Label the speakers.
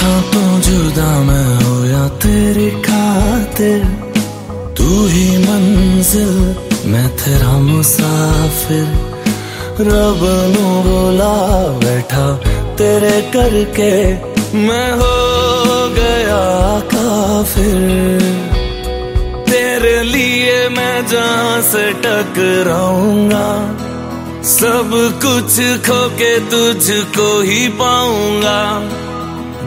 Speaker 1: बैठा तो जुदा मैं हो या तेरी खातिर, तू ही मंजिल मैं तेरा मुसाफिर। रब नू बोला बैठा तेरे करके मैं हो गया काफिर। तेरे लिए मैं जहां से टकराऊंगा, सब कुछ खो के तुझको ही पाऊंगा।